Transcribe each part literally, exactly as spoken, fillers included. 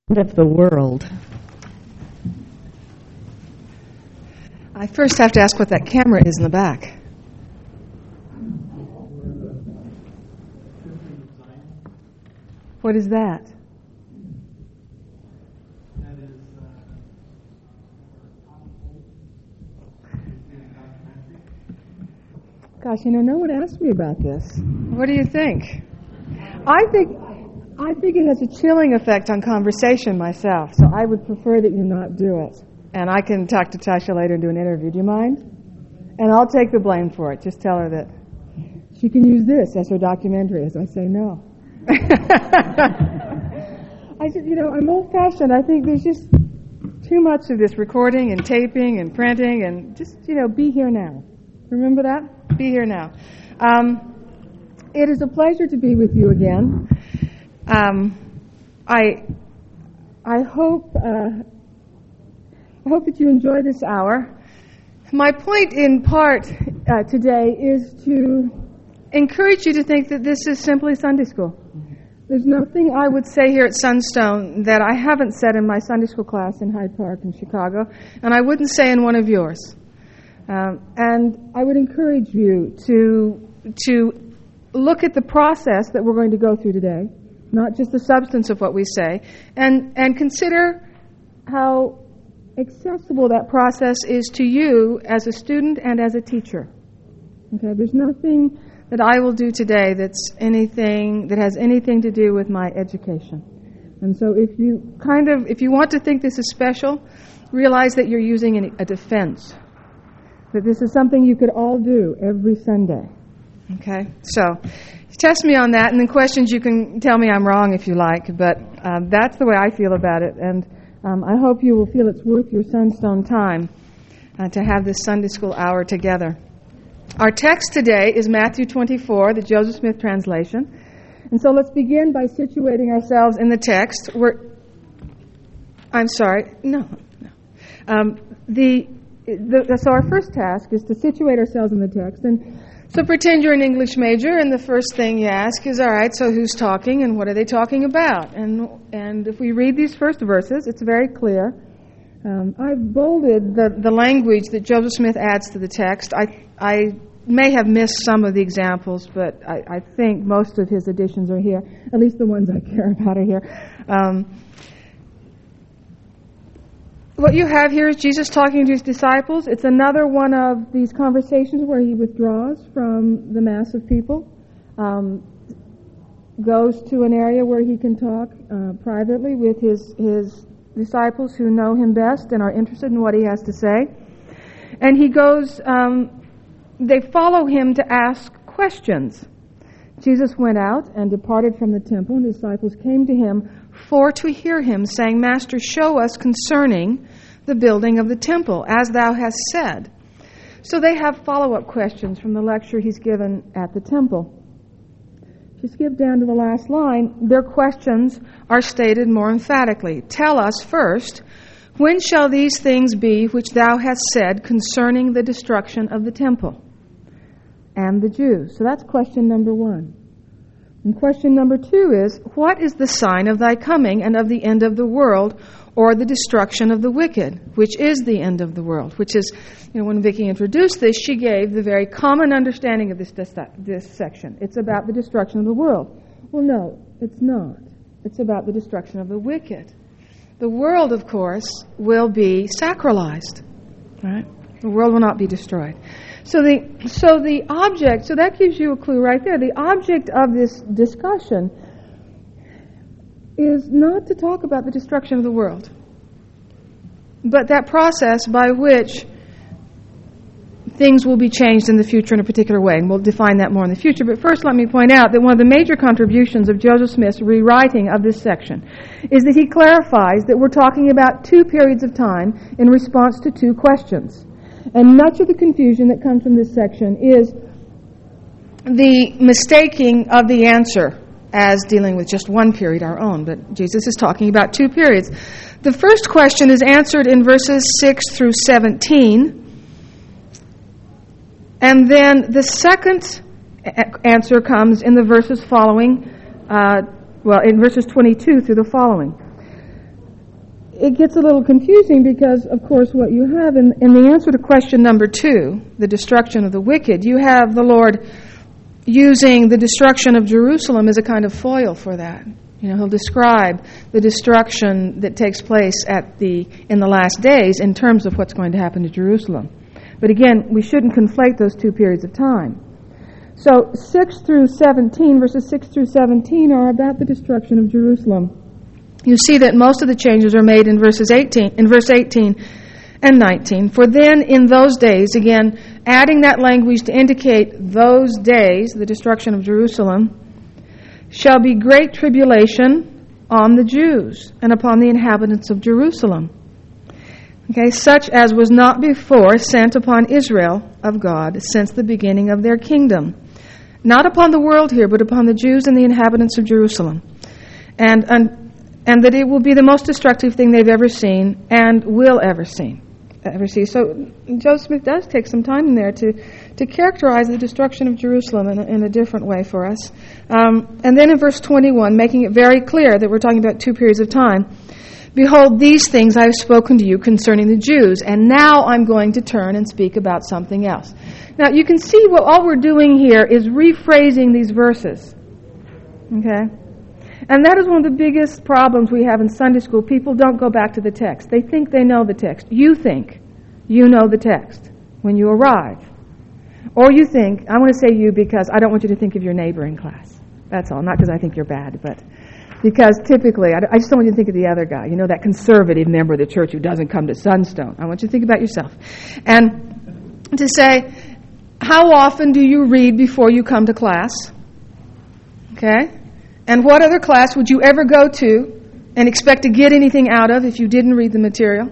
of the world. I first have to ask what that camera is in the back. What is that? Gosh, you know, no one asked me about this. What do you think? I think I think it has a chilling effect on conversation myself, so I would prefer that you not do it. And I can talk to Tasha later and do an interview. Do you mind? And I'll take the blame for it. Just tell her that she can use this as her documentary, as I say no. I just, you know, I'm old-fashioned. I think there's just too much of this recording and taping and printing and just, you know, be here now. Remember that? Be here now. Um, it is a pleasure to be with you again. Um, I I hope uh, I hope that you enjoy this hour. My point, in part, uh, today is to encourage you to think that this is simply Sunday school. There's nothing I would say here at Sunstone that I haven't said in my Sunday school class in Hyde Park in Chicago, and I wouldn't say in one of yours. Um, and I would encourage you to to look at the process that we're going to go through today, not just the substance of what we say, and, and consider how accessible that process is to you as a student and as a teacher. Okay, there's nothing that I will do today that's anything that has anything to do with my education. And so if you kind of, if you want to think this is special, realize that you're using an, a defense. That this is something you could all do every Sunday. Okay? So, test me on that, and then questions you can tell me I'm wrong if you like, but um, that's the way I feel about it, and um, I hope you will feel it's worth your Sunstone time uh, to have this Sunday school hour together. Our text today is Matthew twenty-four, the Joseph Smith translation, and so let's begin by situating ourselves in the text. We're, I'm sorry, no, no. Um, the The, so our first task is to situate ourselves in the text. And so pretend you're an English major, and the first thing you ask is, all right, so who's talking and what are they talking about? And and if we read these first verses, it's very clear. Um, I've bolded the, the language that Joseph Smith adds to the text. I, I may have missed some of the examples, but I, I think most of his additions are here, at least the ones I care about are here. Um, What you have here is Jesus talking to his disciples. It's another one of these conversations where he withdraws from the mass of people, um, goes to an area where he can talk uh, privately with his, his disciples who know him best and are interested in what he has to say. And he goes, um, they follow him to ask questions. Jesus went out and departed from the temple, and the disciples came to him for to hear him, saying, Master, show us concerning the building of the temple, as thou hast said. So they have follow-up questions from the lecture he's given at the temple. If you skip down to the last line, their questions are stated more emphatically. Tell us first, when shall these things be which thou hast said concerning the destruction of the temple and the Jews? So that's question number one. And question number two is, what is the sign of thy coming and of the end of the world, or the destruction of the wicked, which is the end of the world? Which is, you know, when Vicki introduced this, she gave the very common understanding of this, this section. It's about the destruction of the world. Well, no, it's not. It's about the destruction of the wicked. The world, of course, will be sacralized, right? The world will not be destroyed. So the so the object, so that gives you a clue right there. The object of this discussion is not to talk about the destruction of the world, but that process by which things will be changed in the future in a particular way, and we'll define that more in the future. But first, let me point out that one of the major contributions of Joseph Smith's rewriting of this section is that he clarifies that we're talking about two periods of time in response to two questions. And much of the confusion that comes from this section is the mistaking of the answer as dealing with just one period, our own. But Jesus is talking about two periods. The first question is answered in verses six through seventeen. And then the second answer comes in the verses following, uh, well, in verses twenty-two through the following. it gets a little confusing because, of course, what you have in, in the answer to question number two, the destruction of the wicked, you have the Lord using the destruction of Jerusalem as a kind of foil for that. You know, he'll describe the destruction that takes place at the in the last days in terms of what's going to happen to Jerusalem. But again, we shouldn't conflate those two periods of time. So six through seventeen, verses six through seventeen are about the destruction of Jerusalem. You see that most of the changes are made in verses eighteen, in verse eighteen and nineteen. For then in those days, again, adding that language to indicate those days, the destruction of Jerusalem, shall be great tribulation on the Jews and upon the inhabitants of Jerusalem. Okay, such as was not before sent upon Israel of God since the beginning of their kingdom. Not upon the world here, but upon the Jews and the inhabitants of Jerusalem. And, and, and that it will be the most destructive thing they've ever seen and will ever see. Ever see. So Joseph Smith does take some time in there to, to characterize the destruction of Jerusalem in a, in a different way for us. Um, and then in verse twenty-one, making it very clear that we're talking about two periods of time. Behold, these things I have spoken to you concerning the Jews, and now I'm going to turn and speak about something else. Now, you can see what all we're doing here is rephrasing these verses. Okay? And that is one of the biggest problems we have in Sunday school. People don't go back to the text. They think they know the text. You think you know the text when you arrive. Or you think, I want to say you because I don't want you to think of your neighbor in class. That's all. Not because I think you're bad, but because typically, I just don't want you to think of the other guy. You know, that conservative member of the church who doesn't come to Sunstone. I want you to think about yourself. And to say, how often do you read before you come to class? Okay? And what other class would you ever go to and expect to get anything out of if you didn't read the material?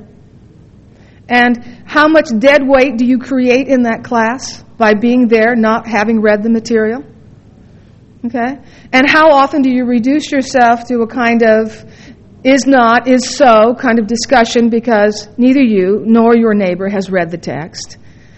And how much dead weight do you create in that class by being there, not having read the material? Okay? And how often do you reduce yourself to a kind of is not, is so kind of discussion because neither you nor your neighbor has read the text?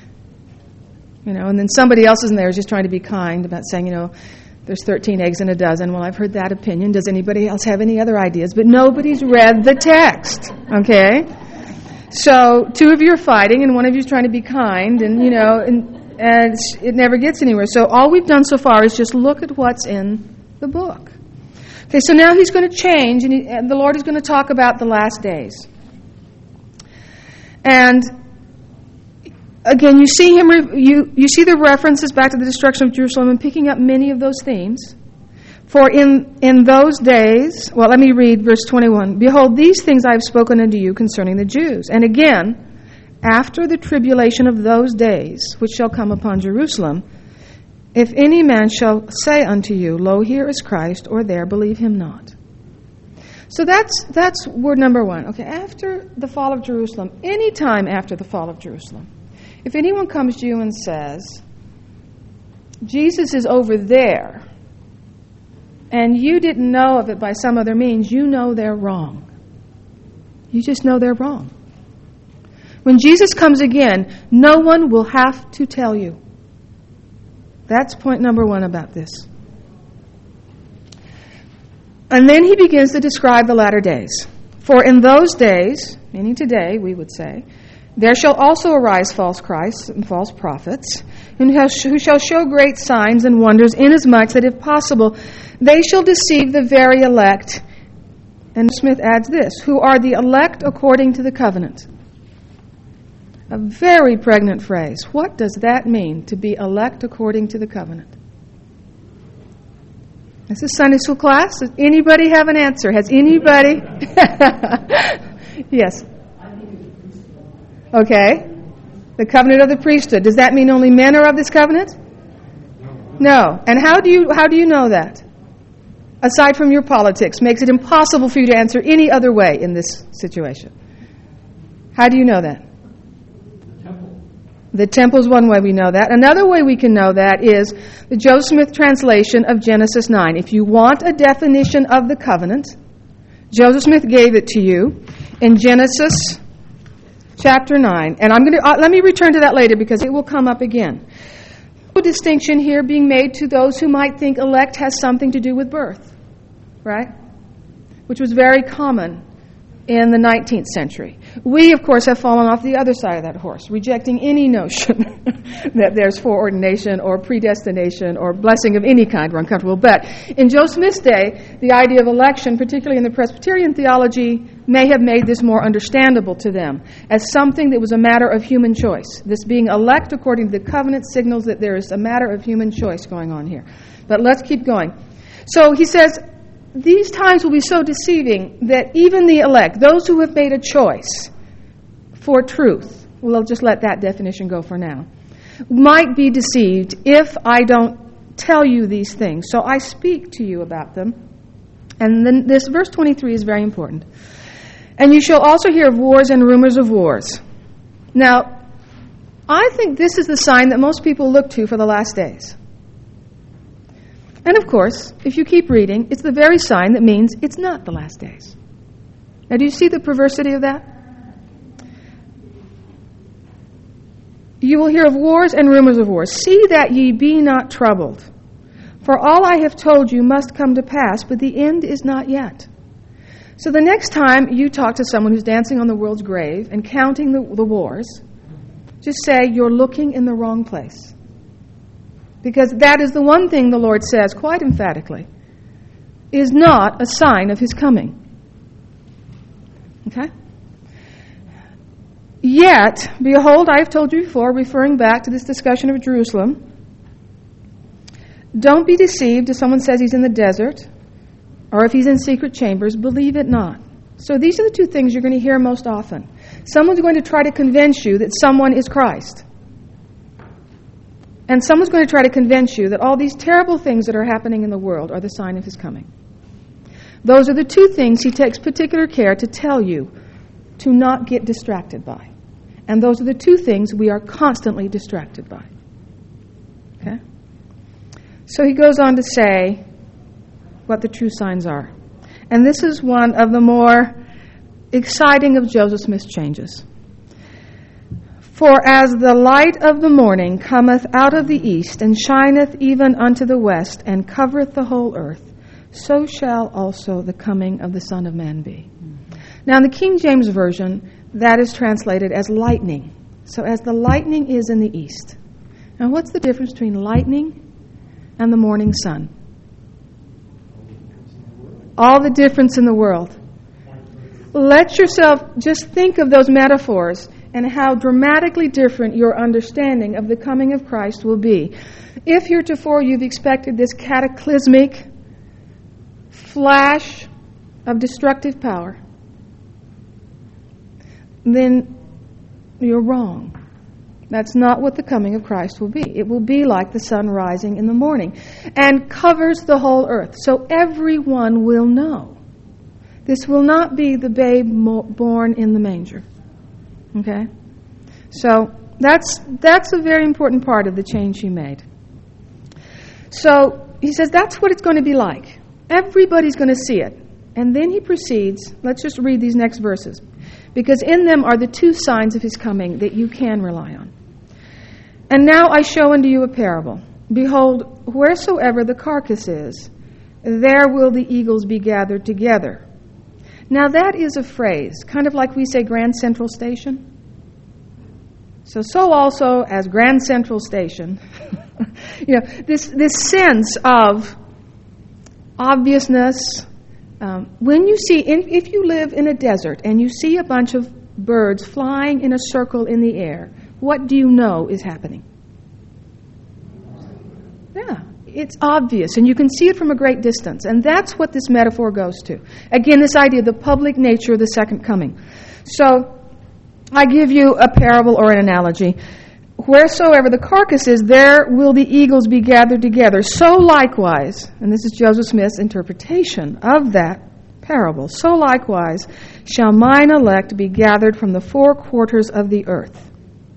You know, and then somebody else is in there is just trying to be kind about saying, you know, there's thirteen eggs in a dozen. Well, I've heard that opinion. Does anybody else have any other ideas? But nobody's read the text, okay? So two of you are fighting, and one of you is trying to be kind, and, you know, and, and it never gets anywhere. So all we've done so far is just look at what's in the book. Okay, so now he's going to change, and, he, and the Lord is going to talk about the last days. And again, you see him. You you see the references back to the destruction of Jerusalem and picking up many of those themes. For in in those days, well, let me read verse twenty-one. Behold, these things I have spoken unto you concerning the Jews. And again, after the tribulation of those days, which shall come upon Jerusalem, if any man shall say unto you, Lo, here is Christ, or there, believe him not. So that's that's word number one. Okay, after the fall of Jerusalem, any time after the fall of Jerusalem. If anyone comes to you and says, Jesus is over there, and you didn't know of it by some other means, you know they're wrong. You just know they're wrong. When Jesus comes again, no one will have to tell you. That's point number one about this. And then he begins to describe the latter days. For in those days, meaning today, we would say, there shall also arise false Christs and false prophets, who shall show great signs and wonders, inasmuch that, if possible, they shall deceive the very elect. And Smith adds this, who are the elect according to the covenant. A very pregnant phrase. What does that mean, to be elect according to the covenant? This is Sunday school class. Does anybody have an answer? Has anybody? Yes. Okay. The covenant of the priesthood. Does that mean only men are of this covenant? No. And how do you how do you know that? Aside from your politics, makes it impossible for you to answer any other way in this situation. How do you know that? The temple. The temple is one way we know that. Another way we can know that is the Joseph Smith translation of Genesis nine. If you want a definition of the covenant, Joseph Smith gave it to you in Genesis chapter nine, and I'm going to uh, let me return to that later because it will come up again. A distinction here being made to those who might think elect has something to do with birth, right? Which was very common in the nineteenth century. We, of course, have fallen off the other side of that horse, rejecting any notion that there's foreordination or predestination or blessing of any kind we're uncomfortable. But in Joe Smith's day, the idea of election, particularly in the Presbyterian theology, may have made this more understandable to them as something that was a matter of human choice. This being elect according to the covenant signals that there is a matter of human choice going on here. But let's keep going. So he says, these times will be so deceiving that even the elect, those who have made a choice for truth, well, I'll just let that definition go for now, might be deceived if I don't tell you these things. So I speak to you about them. And then this verse twenty-three is very important. And you shall also hear of wars and rumors of wars. Now, I think this is the sign that most people look to for the last days. And of course, if you keep reading, it's the very sign that means it's not the last days. Now, do you see the perversity of that? You will hear of wars and rumors of wars. See that ye be not troubled. For all I have told you must come to pass, but the end is not yet. So the next time you talk to someone who's dancing on the world's grave and counting the, the wars, just say, you're looking in the wrong place. Because that is the one thing the Lord says quite emphatically is not a sign of His coming. Okay? Yet, behold, I have told you before, referring back to this discussion of Jerusalem, don't be deceived if someone says he's in the desert or if he's in secret chambers, believe it not. So these are the two things you're going to hear most often. Someone's going to try to convince you that someone is Christ. And someone's going to try to convince you that all these terrible things that are happening in the world are the sign of His coming. Those are the two things He takes particular care to tell you to not get distracted by. And those are the two things we are constantly distracted by. Okay? So he goes on to say what the true signs are. And this is one of the more exciting of Joseph Smith's changes. For as the light of the morning cometh out of the east, and shineth even unto the west, and covereth the whole earth, so shall also the coming of the Son of Man be. Mm-hmm. Now in the King James Version, that is translated as lightning. So as the lightning is in the east. Now what's the difference between lightning and the morning sun? All the difference in the world. Let yourself just think of those metaphors and how dramatically different your understanding of the coming of Christ will be. If heretofore you've expected this cataclysmic flash of destructive power, then you're wrong. That's not what the coming of Christ will be. It will be like the sun rising in the morning and covers the whole earth. So everyone will know. This will not be the babe born in the manger. Okay? So that's that's a very important part of the change He made. So he says that's what it's going to be like. Everybody's going to see it. And then he proceeds, let's just read these next verses, because in them are the two signs of His coming that you can rely on. And now I show unto you a parable. Behold, wheresoever the carcass is, there will the eagles be gathered together. Now that is a phrase, kind of like we say Grand Central Station. So, so also as Grand Central Station, you know, this this sense of obviousness. Um, when you see, in, if you live in a desert and you see a bunch of birds flying in a circle in the air, what do you know is happening? Yeah, it's obvious, and you can see it from a great distance. And that's what this metaphor goes to. Again, this idea of the public nature of the second coming. So, I give you a parable or an analogy. Wheresoever the carcass is, there will the eagles be gathered together. So likewise, and this is Joseph Smith's interpretation of that parable, so likewise shall mine elect be gathered from the four quarters of the earth.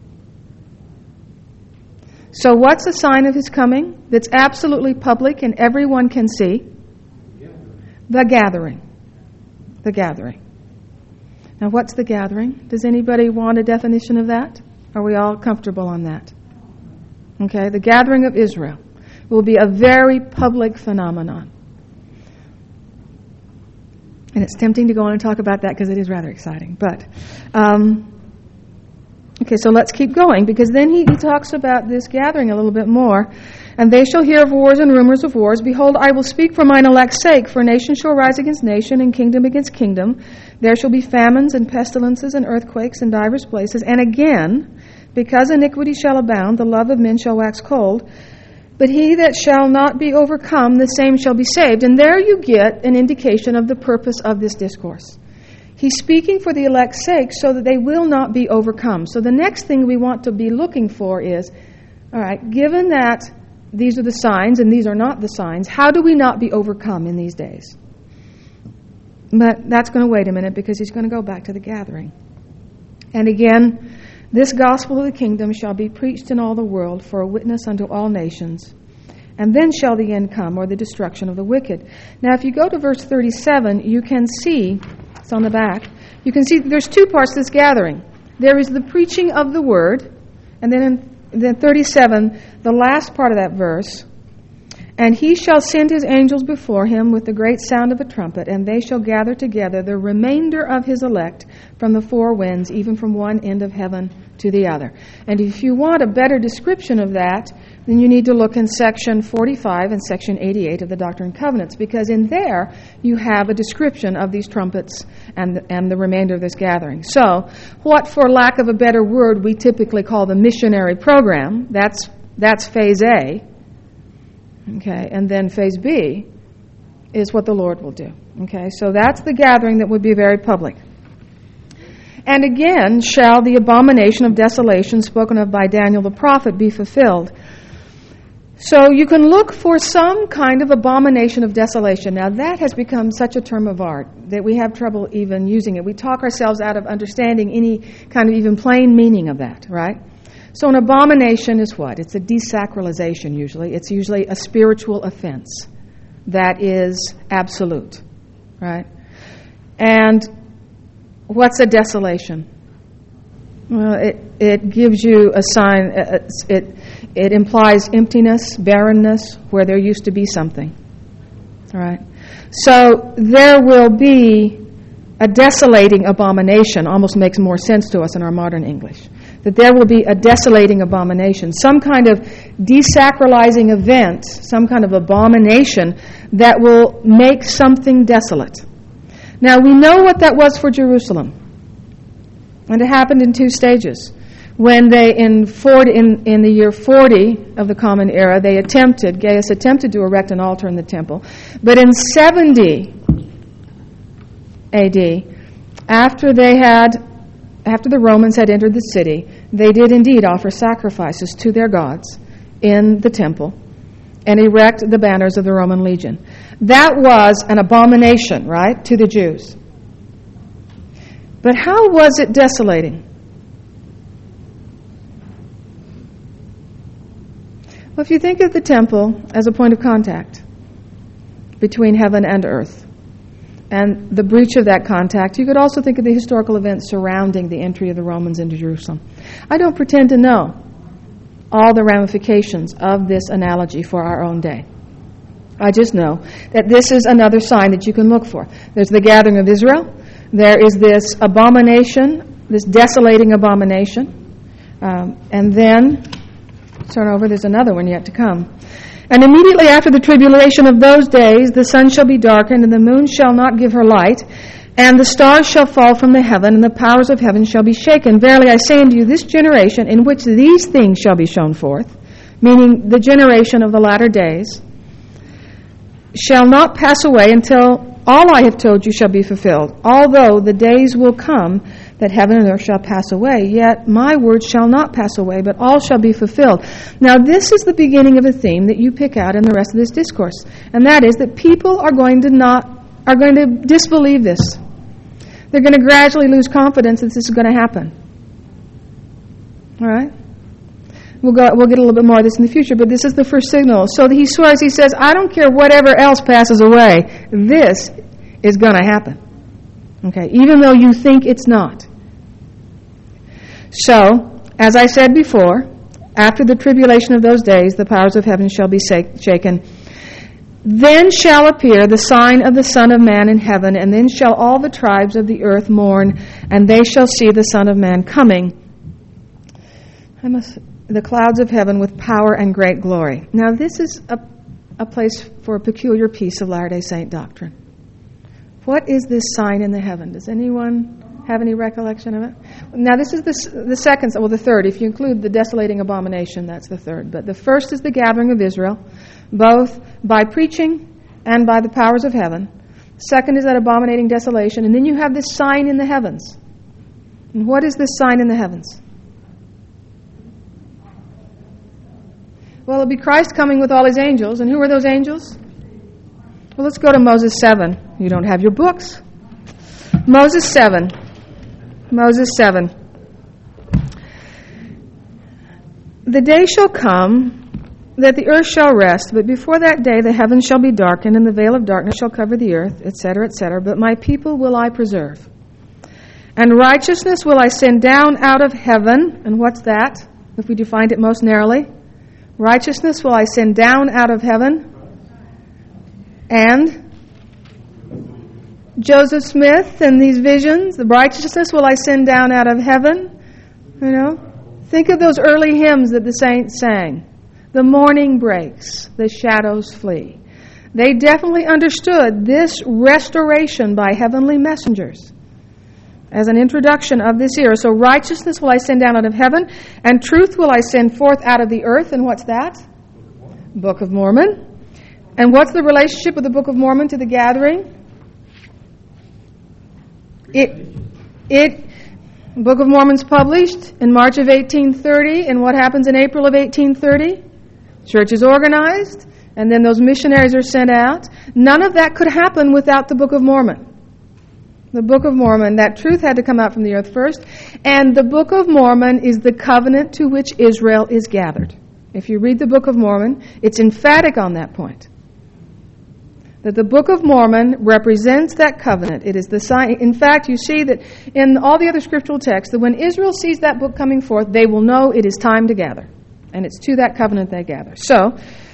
So what's a sign of His coming that's absolutely public and everyone can see? The gathering. The gathering. Now what's the gathering? Does anybody want a definition of that? Are we all comfortable on that? Okay, the gathering of Israel will be a very public phenomenon. And it's tempting to go on and talk about that because it is rather exciting. But, um, okay, so let's keep going, because then he, he talks about this gathering a little bit more. And they shall hear of wars and rumors of wars. Behold, I will speak for mine elect's sake, for nation shall rise against nation, and kingdom against kingdom. There shall be famines and pestilences and earthquakes in divers places. And again, because iniquity shall abound, the love of men shall wax cold. But he that shall not be overcome, the same shall be saved. And there you get an indication of the purpose of this discourse. He's speaking for the elect's sake so that they will not be overcome. So the next thing we want to be looking for is, all right, given that these are the signs and these are not the signs, how do we not be overcome in these days? But that's going to wait a minute, because he's going to go back to the gathering. And again, this gospel of the kingdom shall be preached in all the world for a witness unto all nations. And then shall the end come, or the destruction of the wicked. Now, if you go to verse thirty-seven, you can see, it's on the back, you can see there's two parts to this gathering. There is the preaching of the word, and then in then thirty-seven, the last part of that verse, and he shall send his angels before him with the great sound of a trumpet, and they shall gather together the remainder of his elect from the four winds, even from one end of heaven to the other. And if you want a better description of that, then you need to look in section forty-five and section eighty-eight of the Doctrine and Covenants, because in there you have a description of these trumpets and the, and the remainder of this gathering. So, what, for lack of a better word, we typically call the missionary program, that's that's phase A. Okay, and then phase B is what the Lord will do. Okay, so that's the gathering that would be very public. And again shall the abomination of desolation spoken of by Daniel the prophet be fulfilled. So you can look for some kind of abomination of desolation. Now that has become such a term of art that we have trouble even using it. We talk ourselves out of understanding any kind of even plain meaning of that, right? So an abomination is what? It's a desacralization usually. It's usually a spiritual offense that is absolute, right? And what's a desolation? Well, it, it gives you a sign, it, it implies emptiness, barrenness, where there used to be something, all right? So there will be a desolating abomination, almost makes more sense to us in our modern English. That there will be a desolating abomination, some kind of desacralizing event, some kind of abomination that will make something desolate. Now, we know what that was for Jerusalem. And it happened in two stages. When they, in, forty, in, in the year forty of the Common Era, they attempted, Gaius attempted to erect an altar in the temple. But in seventy A D, after they had After the Romans had entered the city, they did indeed offer sacrifices to their gods in the temple and erect the banners of the Roman legion. That was an abomination, right, to the Jews. But how was it desolating? Well, if you think of the temple as a point of contact between heaven and earth, and the breach of that contact, you could also think of the historical events surrounding the entry of the Romans into Jerusalem. I don't pretend to know all the ramifications of this analogy for our own day. I just know that this is another sign that you can look for. There's the gathering of Israel. There is this abomination, this desolating abomination. Um, and then, turn over, there's another one yet to come. And immediately after the tribulation of those days, the sun shall be darkened, and the moon shall not give her light, and the stars shall fall from the heaven, and the powers of heaven shall be shaken. Verily I say unto you, this generation in which these things shall be shown forth, meaning the generation of the latter days, shall not pass away until all I have told you shall be fulfilled. Although the days will come that heaven and earth shall pass away, yet my words shall not pass away, but all shall be fulfilled. Now this is the beginning of a theme that you pick out in the rest of this discourse, and that is that people are going to not are going to disbelieve this. They're going to gradually lose confidence that this is going to happen. All right? We'll go. We'll get a little bit more of this in the future, but this is the first signal. So he swears, he says, I don't care whatever else passes away. This is going to happen. Okay, even though you think it's not. So, as I said before, after the tribulation of those days, the powers of heaven shall be shaken. Then shall appear the sign of the Son of Man in heaven, and then shall all the tribes of the earth mourn, and they shall see the Son of Man coming, I must, the clouds of heaven with power and great glory. Now this is a, a place for a peculiar piece of Latter-day Saint doctrine. What is this sign in the heaven? Does anyone have any recollection of it? Now this is the, the second, well the third. If you include the desolating abomination, that's the third. But the first is the gathering of Israel, both by preaching and by the powers of heaven. Second is that abominating desolation. And then you have this sign in the heavens. And what is this sign in the heavens? Well, it'll be Christ coming with all his angels. And who are those angels? Well, let's go to Moses seven. You don't have your books. Moses seven. Moses seven. The day shall come that the earth shall rest, but before that day the heavens shall be darkened, and the veil of darkness shall cover the earth, et cetera, et cetera. But my people will I preserve. And righteousness will I send down out of heaven. And what's that, if we defined it most narrowly? Righteousness will I send down out of heaven. And Joseph Smith and these visions, the righteousness will I send down out of heaven. You know, think of those early hymns that the saints sang. The morning breaks, the shadows flee. They definitely understood this restoration by heavenly messengers as an introduction of this era. So righteousness will I send down out of heaven, and truth will I send forth out of the earth. And what's that? Book of Mormon. And what's the relationship of the Book of Mormon to the gathering? It, it, Book of Mormon's published in March of eighteen thirty, and what happens in April of eighteen thirty? Church is organized, and then those missionaries are sent out. None of that could happen without the Book of Mormon. The Book of Mormon, that truth had to come out from the earth first, and the Book of Mormon is the covenant to which Israel is gathered. If you read the Book of Mormon, it's emphatic on that point. That the Book of Mormon represents that covenant. It is the sign. In fact, you see that in all the other scriptural texts, that when Israel sees that book coming forth, they will know it is time to gather. And it's to that covenant they gather. So,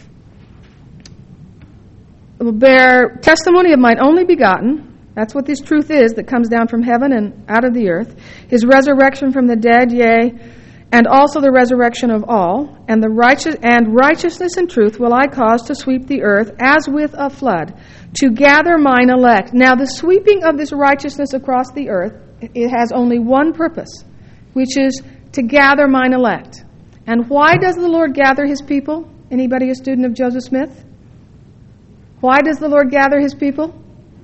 will bear testimony of mine only begotten. That's what this truth is that comes down from heaven and out of the earth. His resurrection from the dead, yea, and also the resurrection of all. And the righteous and righteousness and truth will I cause to sweep the earth as with a flood, to gather mine elect. Now, the sweeping of this righteousness across the earth, it has only one purpose, which is to gather mine elect. And why does the Lord gather his people? Anybody a student of Joseph Smith? Why does the Lord gather his people?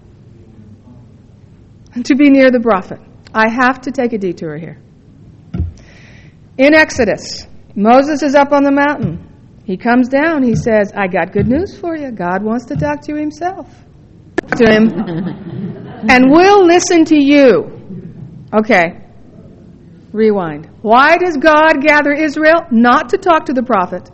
To be near the prophet. I have to take a detour here. In Exodus, Moses is up on the mountain. He comes down. He says, I got good news for you. God wants to talk to you himself. To him. And we'll listen to you. Okay. Rewind. Why does God gather Israel? Not to talk to the prophet.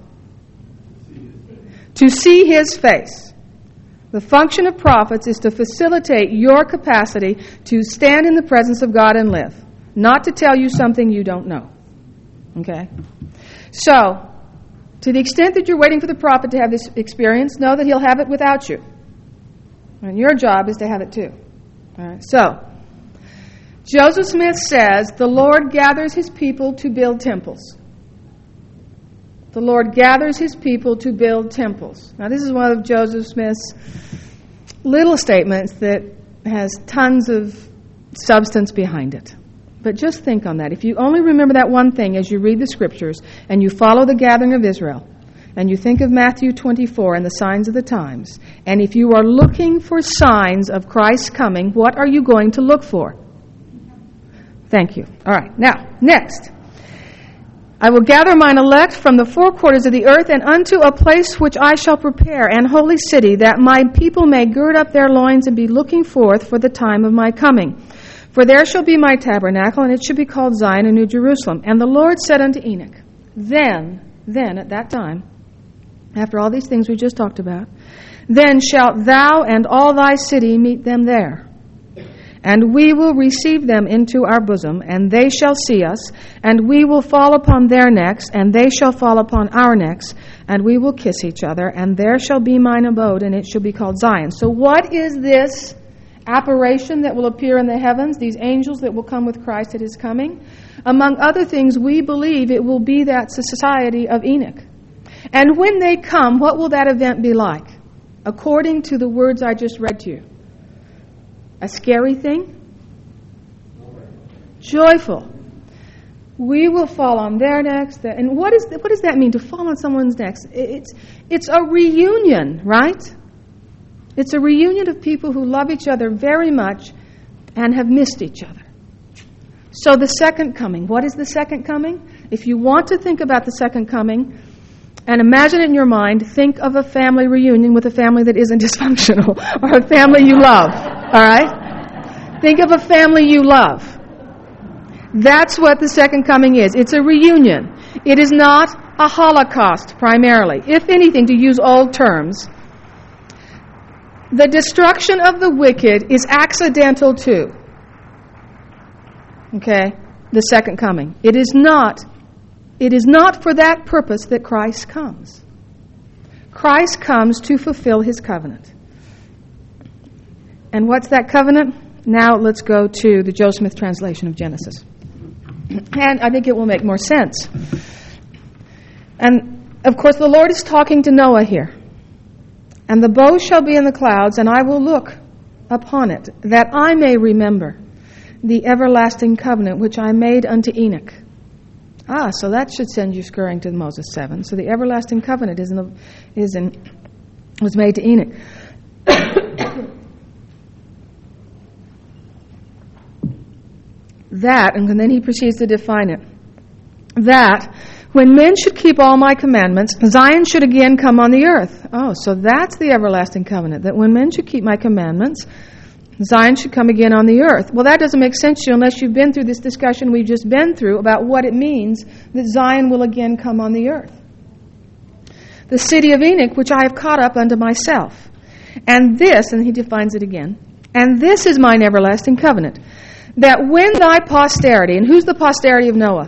To see his face. The function of prophets is to facilitate your capacity to stand in the presence of God and live. Not to tell you something you don't know. Okay? So, to the extent that you're waiting for the prophet to have this experience, know that he'll have it without you. And your job is to have it too. All right? So, Joseph Smith says, the Lord gathers his people to build temples. The Lord gathers his people to build temples. Now, this is one of Joseph Smith's little statements that has tons of substance behind it. But just think on that. If you only remember that one thing as you read the Scriptures and you follow the gathering of Israel, and you think of Matthew twenty-four and the signs of the times, and if you are looking for signs of Christ's coming, what are you going to look for? Thank you. All right. Now, next. I will gather mine elect from the four quarters of the earth and unto a place which I shall prepare, an holy city, that my people may gird up their loins and be looking forth for the time of my coming. For there shall be my tabernacle, and it shall be called Zion and New Jerusalem. And the Lord said unto Enoch, Then, then at that time, after all these things we just talked about, then shalt thou and all thy city meet them there. and we will receive them into our bosom, and they shall see us, and we will fall upon their necks, and they shall fall upon our necks, and we will kiss each other, and there shall be mine abode, and it shall be called Zion. So what is this apparition that will appear in the heavens, these angels that will come with Christ at his coming? Among other things, we believe it will be that society of Enoch. And when they come, what will that event be like? According to the words I just read to you. A scary thing? Joyful. We will fall on their necks. And what, is, what does that mean, to fall on someone's necks? It's, it's a reunion, right? It's a reunion of people who love each other very much and have missed each other. So the second coming. What is the second coming? If you want to think about the second coming and imagine it in your mind, think of a family reunion with a family that isn't dysfunctional, or a family you love. All right? Think of a family you love. That's what the second coming is. It's a reunion. It is not a holocaust, primarily. If anything, to use old terms, the destruction of the wicked is accidental too. Okay? The second coming. It is not, it is not for that purpose that Christ comes. Christ comes to fulfill his covenant. And what's that covenant? Now let's go to the Joe Smith translation of Genesis. And I think it will make more sense. And, of course, the Lord is talking to Noah here. And the bow shall be in the clouds, and I will look upon it, that I may remember the everlasting covenant which I made unto Enoch. Ah, so that should send you scurrying to Moses seven. So the everlasting covenant is in the, is in, was made to Enoch. That, and then he proceeds to define it, that when men should keep all my commandments, Zion should again come on the earth. Oh, so that's the everlasting covenant, that when men should keep my commandments, Zion should come again on the earth. Well, that doesn't make sense to you unless you've been through this discussion we've just been through about what it means that Zion will again come on the earth. The city of Enoch, which I have caught up unto myself. And this, and he defines it again, and this is mine everlasting covenant, that when thy posterity, and who's the posterity of Noah?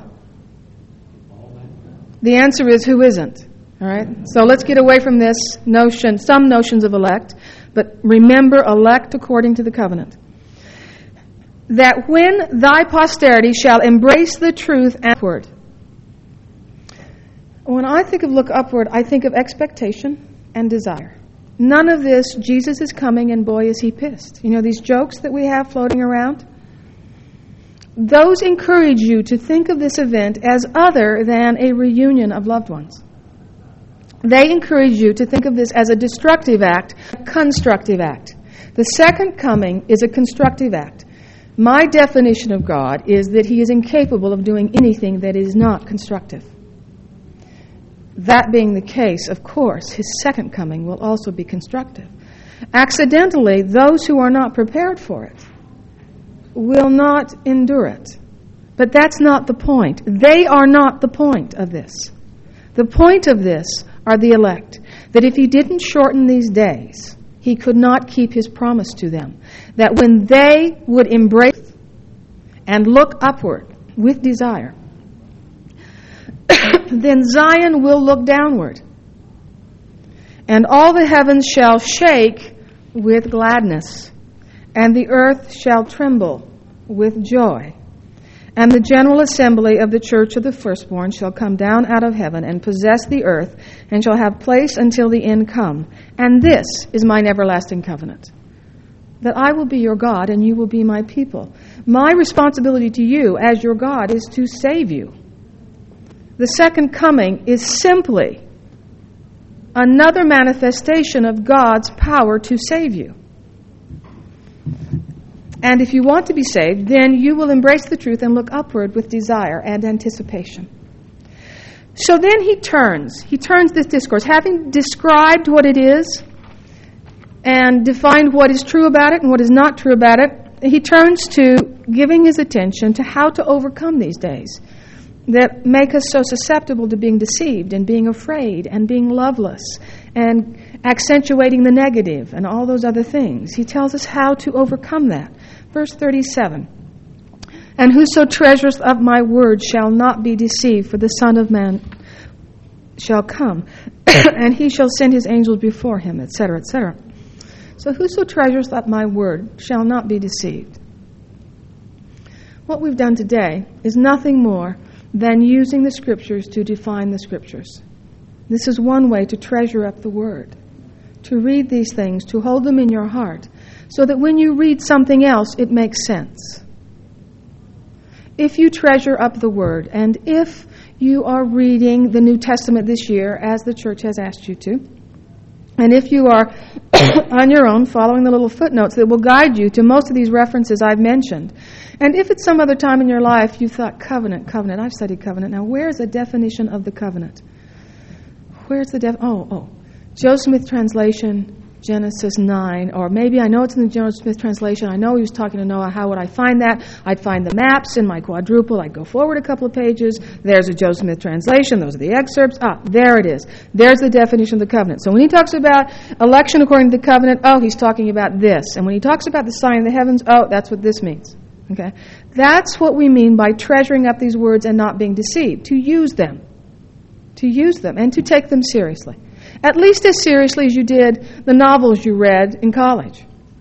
The answer is, who isn't? All right? So let's get away from this notion, some notions of elect, but remember, elect according to the covenant. That when thy posterity shall embrace the truth upward. When I think of look upward, I think of expectation and desire. None of this, Jesus is coming and boy is he pissed. You know these jokes that we have floating around? Those encourage you to think of this event as other than a reunion of loved ones. They encourage you to think of this as a destructive act, a constructive act. The second coming is a constructive act. My definition of God is that he is incapable of doing anything that is not constructive. That being the case, of course, his second coming will also be constructive. Accidentally, those who are not prepared for it will not endure it. But that's not the point. They are not the point of this. The point of this are the elect. That if he didn't shorten these days, he could not keep his promise to them. That when they would embrace and look upward with desire, then Zion will look downward. And all the heavens shall shake with gladness, and the earth shall tremble with joy. And the general assembly of the church of the firstborn shall come down out of heaven and possess the earth, and shall have place until the end come. And this is mine everlasting covenant, that I will be your God and you will be my people. My responsibility to you as your God is to save you. The second coming is simply another manifestation of God's power to save you. And if you want to be saved, then you will embrace the truth and look upward with desire and anticipation. So then he turns. He turns this discourse. Having described what it is and defined what is true about it and what is not true about it, he turns to giving his attention to how to overcome these days that make us so susceptible to being deceived and being afraid and being loveless and accentuating the negative and all those other things. He tells us how to overcome that. Verse thirty-seven. And whoso treasureth up my word shall not be deceived, for the Son of Man shall come, and he shall send his angels before him, et cetera, et cetera. So whoso treasureth up my word shall not be deceived. What we've done today is nothing more than using the Scriptures to define the Scriptures. This is one way to treasure up the Word, to read these things, to hold them in your heart, so that when you read something else, it makes sense. If you treasure up the Word, and if you are reading the New Testament this year, as the church has asked you to, and if you are on your own following the little footnotes that will guide you to most of these references I've mentioned, and if at some other time in your life you thought, covenant, covenant, I've studied covenant. Now, where's the definition of the covenant? Where's the def... Oh, oh. Joseph Smith translation, Genesis nine, or maybe I know it's in the Joseph Smith translation. I know he was talking to Noah. How would I find that? I'd find the maps in my quadruple. I'd go forward a couple of pages. There's a Joseph Smith translation. Those are the excerpts. Ah, there it is. There's the definition of the covenant. So when he talks about election according to the covenant, oh, he's talking about this. And when he talks about the sign of the heavens, oh, that's what this means. Okay? That's what we mean by treasuring up these words and not being deceived. To use them. To use them and to take them seriously. At least as seriously as you did the novels you read in college.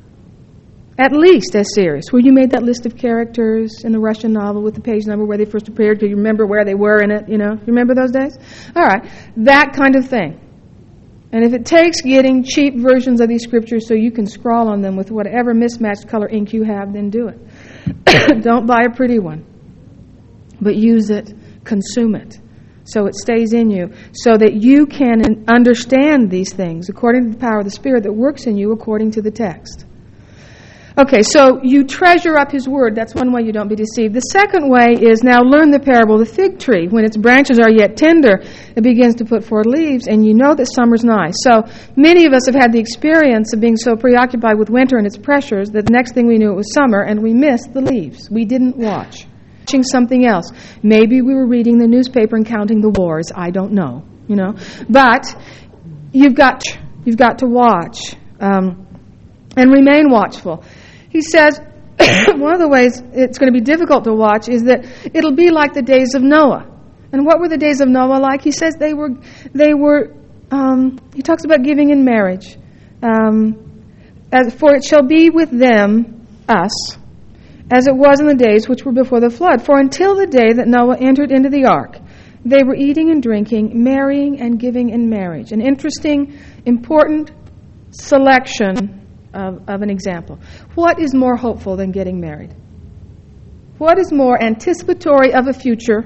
At least as serious. Where you made that list of characters in the Russian novel with the page number where they first appeared. Do you remember where they were in it? You know, you remember those days? All right. That kind of thing. And if it takes getting cheap versions of these scriptures so you can scrawl on them with whatever mismatched color ink you have, then do it. Don't buy a pretty one. But use it. Consume it. So it stays in you, so that you can understand these things according to the power of the Spirit that works in you according to the text. Okay, so you treasure up His Word. That's one way you don't be deceived. The second way is now learn the parable of the fig tree. When its branches are yet tender, it begins to put forth leaves, and you know that summer's nigh. So many of us have had the experience of being so preoccupied with winter and its pressures that the next thing we knew it was summer, and we missed the leaves. We didn't watch. Something else. Maybe we were reading the newspaper and counting the wars. I don't know, you know. But you've got you've got to watch um, and remain watchful. He says one of the ways it's going to be difficult to watch is that it'll be like the days of Noah. And what were the days of Noah like? He says they were they were. Um, he talks about giving in marriage. Um, as for it shall be with them, us, as it was in the days which were before the flood. For until the day that Noah entered into the ark, they were eating and drinking, marrying and giving in marriage. An interesting, important selection of, of an example. What is more hopeful than getting married? What is more anticipatory of a future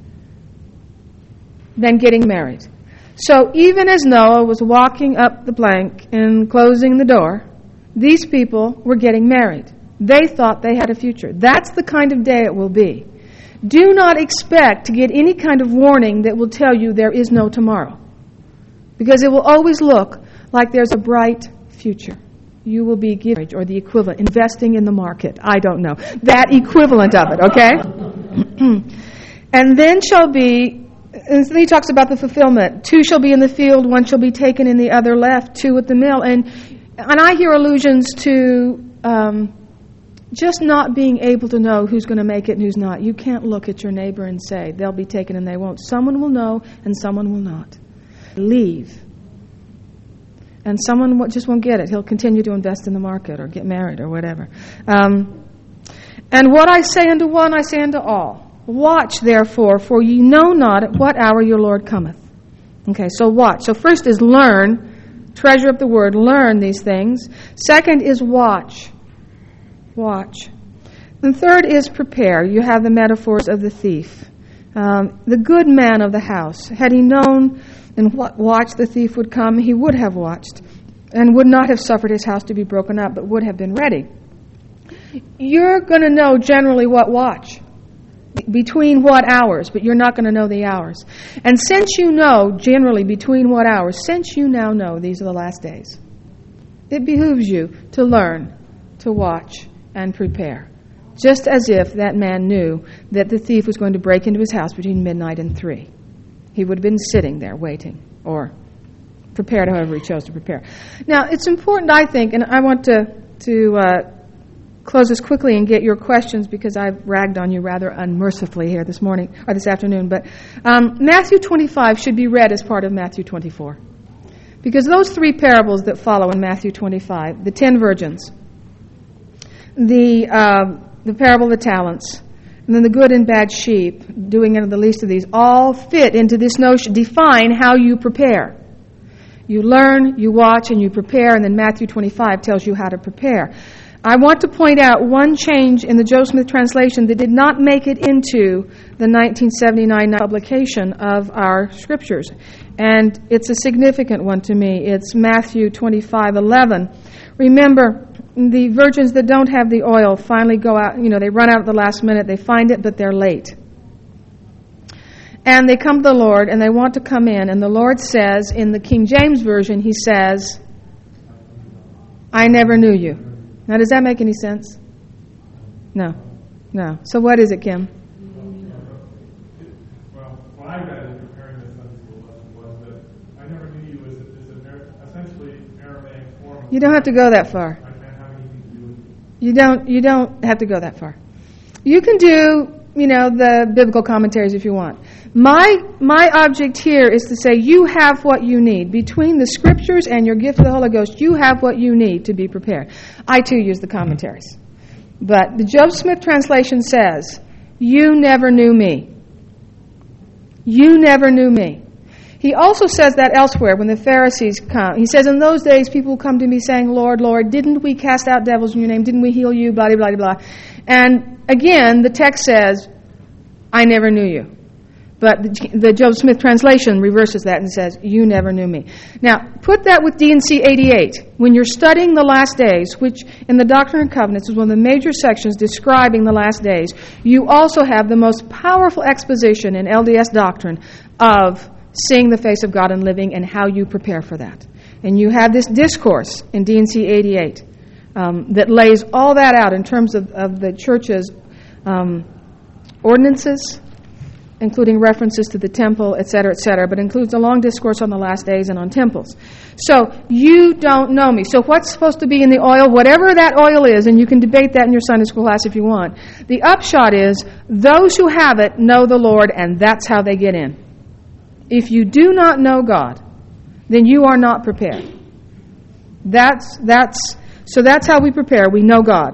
than getting married? So even as Noah was walking up the plank and closing the door, these people were getting married. They thought they had a future. That's the kind of day it will be. Do not expect to get any kind of warning that will tell you there is no tomorrow. Because it will always look like there's a bright future. You will be giving, or the equivalent, investing in the market. I don't know. That equivalent of it, okay? And then shall be, and then he talks about the fulfillment. Two shall be in the field, one shall be taken and the other left, two at the mill. And, and I hear allusions to... Um, Just not being able to know who's going to make it and who's not. You can't look at your neighbor and say, they'll be taken and they won't. Someone will know and someone will not. Leave. And someone just won't get it. He'll continue to invest in the market or get married or whatever. Um, and what I say unto one, I say unto all. Watch, therefore, for ye know not at what hour your Lord cometh. Okay, so watch. So first is learn. Treasure up the word. Learn these things. Second is watch. Watch. And third is prepare. You have the metaphors of the thief. Um, the good man of the house, had he known in what watch the thief would come, he would have watched and would not have suffered his house to be broken up, but would have been ready. You're going to know generally what watch, between what hours, but you're not going to know the hours. And since you know generally between what hours, since you now know these are the last days, it behooves you to learn, to watch, and prepare. Just as if that man knew that the thief was going to break into his house between midnight and three. He would have been sitting there waiting, or prepared however he chose to prepare. Now, it's important, I think, and I want to, to uh, close this quickly and get your questions because I've ragged on you rather unmercifully here this morning or this afternoon. But um, Matthew twenty-five should be read as part of Matthew twenty-four. Because those three parables that follow in Matthew twenty-five, the ten virgins, the uh, the parable of the talents, and then the good and bad sheep, doing unto the least of these, all fit into this notion, define how you prepare. You learn, you watch, and you prepare, and then Matthew twenty-five tells you how to prepare. I want to point out one change in the Joe Smith translation that did not make it into the nineteen seventy-nine publication of our scriptures. And it's a significant one to me. It's Matthew twenty-five eleven. Remember, the virgins that don't have the oil finally go out, you know, they run out at the last minute, they find it, but they're late. And they come to the Lord, and they want to come in, and the Lord says, in the King James Version, He says, I never knew you. Now, does that make any sense? No. No. So what is it, Kim? Well, what I read in preparing this Sunday school lesson was that I never knew you as a, as a essentially Aramaic form. You don't have to go that far. I can't have anything to do with it. You don't, you don't have to go that far. You can do, you know, the biblical commentaries if you want. My my object here is to say you have what you need. Between the scriptures and your gift of the Holy Ghost, you have what you need to be prepared. I, too, use the commentaries. But the Joe Smith translation says, you never knew me. You never knew me. He also says that elsewhere when the Pharisees come. He says, in those days people will come to me saying, Lord, Lord, didn't we cast out devils in your name? Didn't we heal you? Blah, blah, blah, blah. And again, the text says, I never knew you. But the, the Joe Smith translation reverses that and says, you never knew me. Now, put that with D and C eighty-eight. When you're studying the last days, which in the Doctrine and Covenants is one of the major sections describing the last days, you also have the most powerful exposition in L D S doctrine of seeing the face of God and living and how you prepare for that. And you have this discourse in D and C eighty-eight um, that lays all that out in terms of, of the church's um, ordinances, including references to the temple, et cetera, et cetera, but includes a long discourse on the last days and on temples. So, you don't know me. So what's supposed to be in the oil? Whatever that oil is, and you can debate that in your Sunday school class if you want. The upshot is, those who have it know the Lord, and that's how they get in. If you do not know God, then you are not prepared. That's, that's, so that's how we prepare. We know God.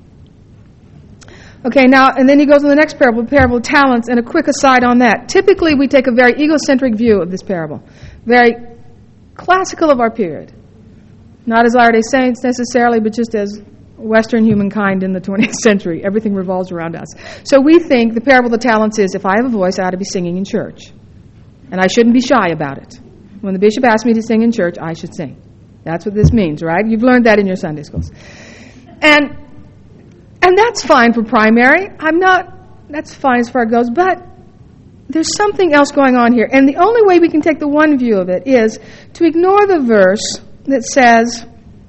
Okay, now, and then he goes to the next parable, the parable of talents, and a quick aside on that. Typically, we take a very egocentric view of this parable, very classical of our period. Not as Latter-day Saints necessarily, but just as Western humankind in the twentieth century. Everything revolves around us. So we think the parable of the talents is, if I have a voice, I ought to be singing in church. And I shouldn't be shy about it. When the bishop asks me to sing in church, I should sing. That's what this means, right? You've learned that in your Sunday schools. And And that's fine for primary. I'm not, that's fine as far as it goes, but there's something else going on here. And the only way we can take the one view of it is to ignore the verse that says,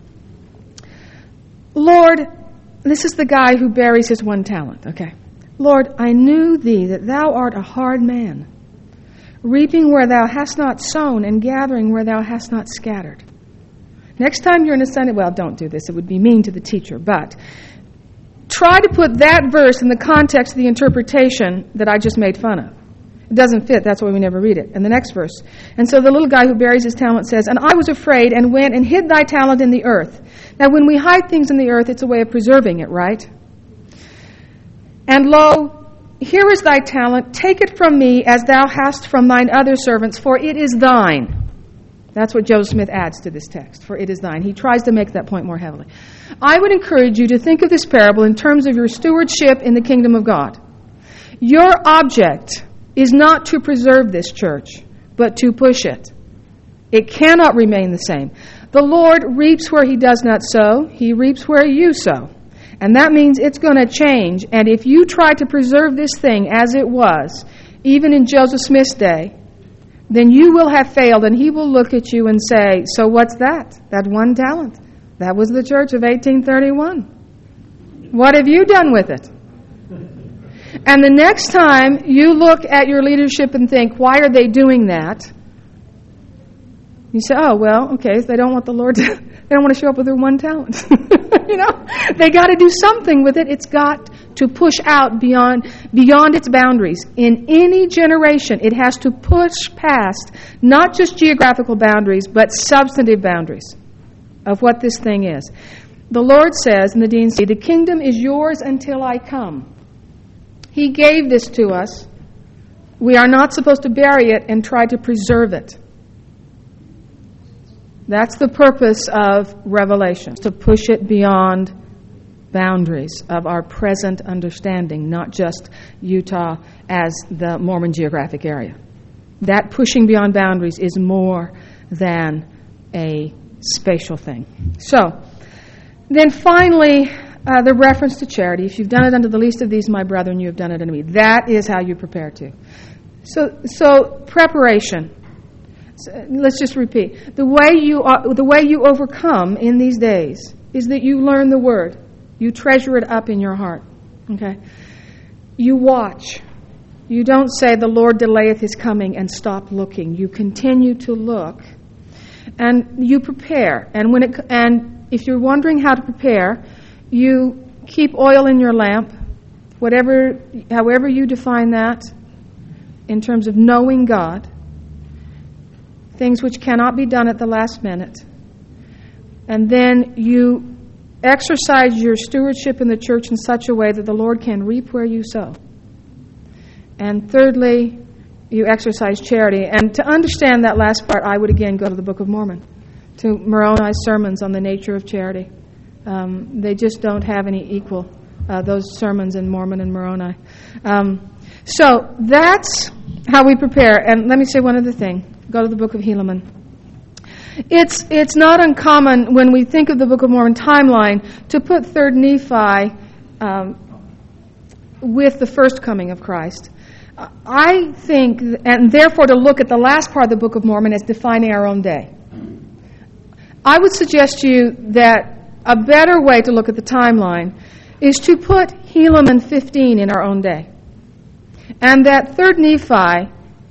Lord, this is the guy who buries his one talent, okay. Lord, I knew thee that thou art a hard man, reaping where thou hast not sown and gathering where thou hast not scattered. Next time you're in a Sunday, well, don't do this. It would be mean to the teacher, but try to put that verse in the context of the interpretation that I just made fun of. It doesn't fit, that's why we never read it. And the next verse. And so the little guy who buries his talent says, and I was afraid and went and hid thy talent in the earth. Now when we hide things in the earth, it's a way of preserving it, right? And lo, here is thy talent, take it from me as thou hast from thine other servants, for it is thine. That's what Joe Smith adds to this text, for it is thine. He tries to make that point more heavily. I would encourage you to think of this parable in terms of your stewardship in the kingdom of God. Your object is not to preserve this church, but to push it. It cannot remain the same. The Lord reaps where he does not sow. He reaps where you sow. And that means it's going to change. And if you try to preserve this thing as it was, even in Joseph Smith's day, then you will have failed, and he will look at you and say, so what's that? That one talent. That was the church of eighteen thirty-one. What have you done with it? And the next time you look at your leadership and think, why are they doing that? You say, oh, well, okay, so they don't want the Lord to, they don't want to show up with their one talent. You know, they got to do something with it. It's got to push out beyond beyond its boundaries. In any generation, it has to push past not just geographical boundaries, but substantive boundaries of what this thing is. The Lord says in the D and C, the kingdom is yours until I come. He gave this to us. We are not supposed to bury it and try to preserve it. That's the purpose of Revelation, to push it beyond boundaries of our present understanding, not just Utah as the Mormon geographic area. That pushing beyond boundaries is more than a spatial thing. So, then finally, uh, the reference to charity. If you've done it unto the least of these, my brethren, you have done it unto me. That is how you prepare to. So, so preparation. So, let's just repeat. The way you uh, the way you overcome in these days is that you learn the Word. You treasure it up in your heart. Okay? You watch. You don't say, the Lord delayeth his coming, and stop looking. You continue to look. And you prepare. And when it and if you're wondering how to prepare, you keep oil in your lamp, whatever however you define that, in terms of knowing God, things which cannot be done at the last minute. And then you exercise your stewardship in the church in such a way that the Lord can reap where you sow. And thirdly, you exercise charity. And to understand that last part, I would again go to the Book of Mormon, to Moroni's sermons on the nature of charity. Um, they just don't have any equal, uh, those sermons in Mormon and Moroni. Um, so that's how we prepare. And let me say one other thing. Go to the Book of Helaman. It's it's not uncommon when we think of the Book of Mormon timeline to put Third Nephi um, with the first coming of Christ. I think, and therefore to look at the last part of the Book of Mormon as defining our own day. I would suggest to you that a better way to look at the timeline is to put Helaman fifteen in our own day. And that Third Nephi,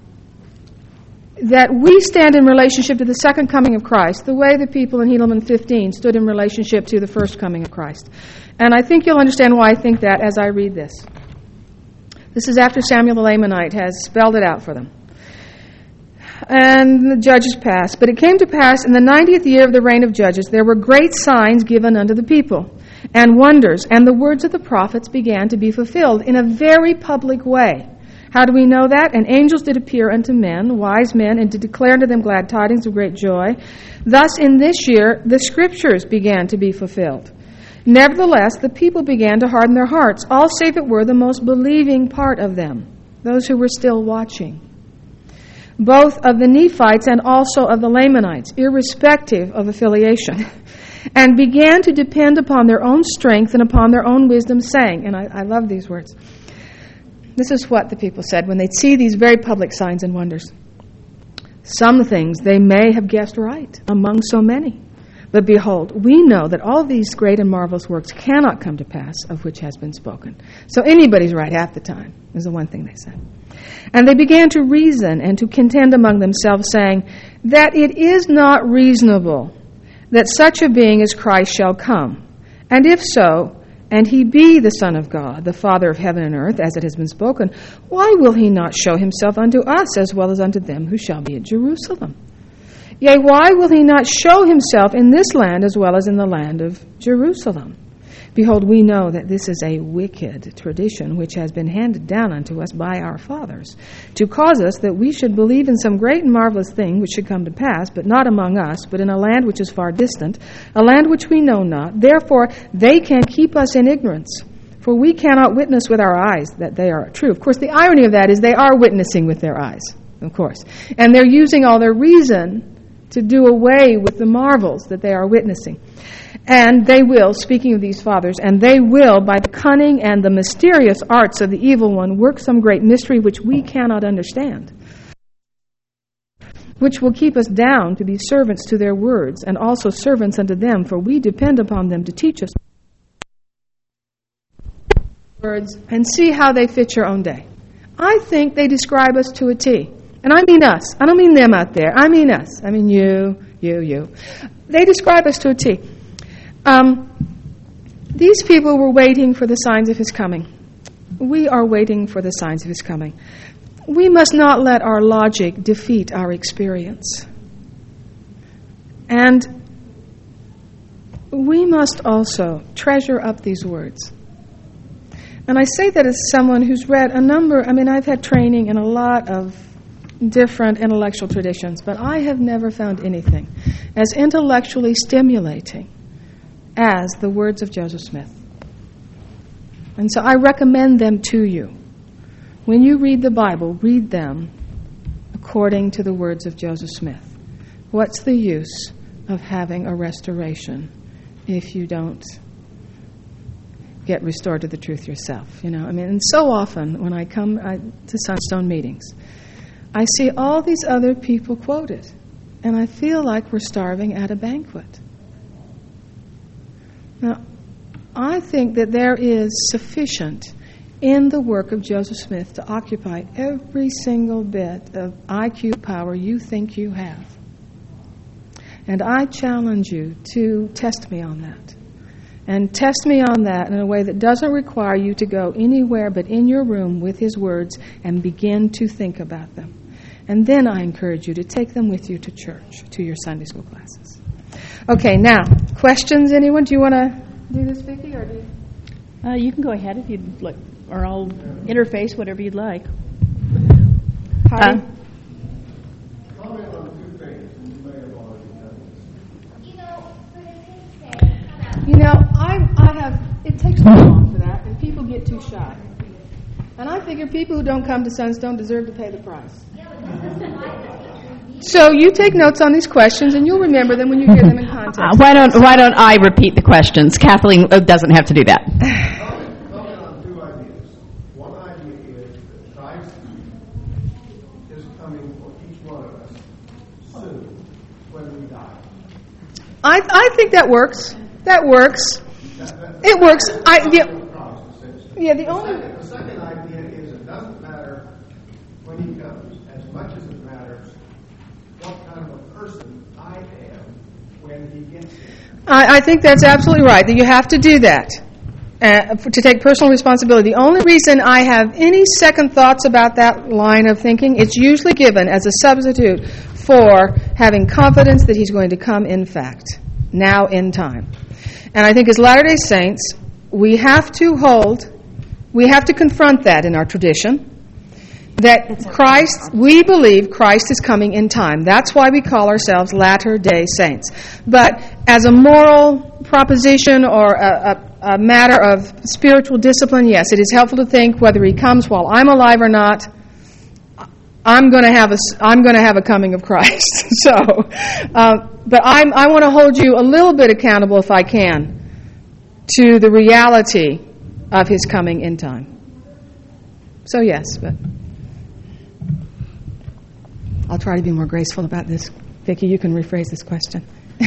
that we stand in relationship to the second coming of Christ, the way the people in Helaman fifteen stood in relationship to the first coming of Christ. And I think you'll understand why I think that as I read this. This is after Samuel the Lamanite has spelled it out for them. And the judges passed. But it came to pass in the ninetieth year of the reign of Judges, there were great signs given unto the people, and wonders, and the words of the prophets began to be fulfilled in a very public way. How do we know that? And angels did appear unto men, wise men, and to declare unto them glad tidings of great joy. Thus in this year the Scriptures began to be fulfilled. Nevertheless, the people began to harden their hearts, all save it were the most believing part of them, those who were still watching, both of the Nephites and also of the Lamanites, irrespective of affiliation, and began to depend upon their own strength and upon their own wisdom, saying, and I, I love these words, this is what the people said when they'd see these very public signs and wonders. Some things they may have guessed right among so many. But behold, we know that all these great and marvelous works cannot come to pass of which has been spoken. So anybody's right half the time, is the one thing they said. And they began to reason and to contend among themselves, saying, that it is not reasonable that such a being as Christ shall come. And if so, and he be the Son of God, the Father of heaven and earth, as it has been spoken, why will he not show himself unto us as well as unto them who shall be at Jerusalem? Yea, why will he not show himself in this land as well as in the land of Jerusalem? Behold, we know that this is a wicked tradition which has been handed down unto us by our fathers, to cause us that we should believe in some great and marvelous thing which should come to pass, but not among us, but in a land which is far distant, a land which we know not. Therefore they can keep us in ignorance, for we cannot witness with our eyes that they are true. Of course, the irony of that is they are witnessing with their eyes, of course. And they're using all their reason to do away with the marvels that they are witnessing. And they will, speaking of these fathers, and they will, by the cunning and the mysterious arts of the evil one, work some great mystery which we cannot understand, which will keep us down to be servants to their words, and also servants unto them, for we depend upon them to teach us words, and see how they fit your own day. I think they describe us to a T. And I mean us. I don't mean them out there. I mean us. I mean you, you, you. They describe us to a T. Um, These people were waiting for the signs of his coming. We are waiting for the signs of his coming. We must not let our logic defeat our experience. And we must also treasure up these words. And I say that as someone who's read a number, I mean, I've had training in a lot of different intellectual traditions, but I have never found anything as intellectually stimulating as the words of Joseph Smith. And so I recommend them to you. When you read the Bible, read them according to the words of Joseph Smith. What's the use of having a restoration if you don't get restored to the truth yourself? You know, I mean, and so often when I come I, to Sunstone meetings, I see all these other people quoted, and I feel like we're starving at a banquet. Now, I think that there is sufficient in the work of Joseph Smith to occupy every single bit of I Q power you think you have. And I challenge you to test me on that. And test me on that in a way that doesn't require you to go anywhere but in your room with his words and begin to think about them. And then I encourage you to take them with you to church, to your Sunday school classes. Okay, now, questions, anyone? Do you want to do this, Vicki, or do you? Uh, you can go ahead if you'd like, or I'll interface, whatever you'd like. Patty? Uh, Comment on two things, and you may have already done this. You know, for the kids' sake, how about You know, I, I have, it takes too long for that, and people get too shy. And I figure people who don't come to Sunstone deserve to pay the price. So you take notes on these questions, and you'll remember them when you hear them in context. uh, why don't Why don't I repeat the questions? Kathleen uh, doesn't have to do that. Comment, comment on two ideas. One idea is that Christ is coming for each one of us soon when we die. I, I think that works. That works. That, that, It works. I, that's the, the promise, essentially. yeah, the The only... second, the second idea is it doesn't matter when he comes as much as it matters what kind of a person I am when he gets here. I, I think that's absolutely right, that you have to do that, uh, for, to take personal responsibility. The only reason I have any second thoughts about that line of thinking, it's usually given as a substitute for having confidence that he's going to come in fact, now in time. And I think as Latter-day Saints, we have to hold, we have to confront that in our tradition, that Christ, we believe Christ is coming in time. That's why we call ourselves Latter-day Saints. But as a moral proposition or a, a, a matter of spiritual discipline, yes, it is helpful to think whether he comes while I'm alive or not, I'm going to have a, I'm going to have a coming of Christ. so, uh, but I'm, I want to hold you a little bit accountable, if I can, to the reality of his coming in time. So yes, but I'll try to be more graceful about this. Vicki, you can rephrase this question.